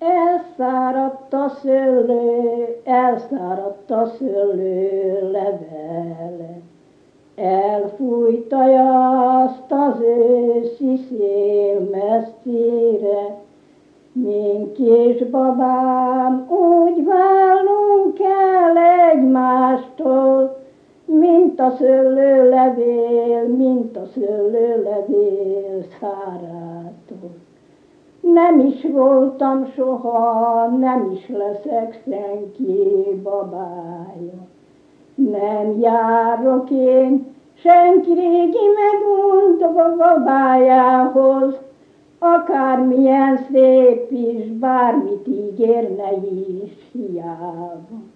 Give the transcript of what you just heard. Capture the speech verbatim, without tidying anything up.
Elszáradt a szőlő, elszáradt a szőlő levele, elfújta azt az őszi szél messzire. Min kisbabám, úgy válnunk el egymástól, mint a szőlőlevél, mint a szőlőlevél szárától. Nem is voltam soha, nem is leszek senki babája. Nem járok én senki régi megunt babájához, akármilyen szép is, bármit ígérne is hiába.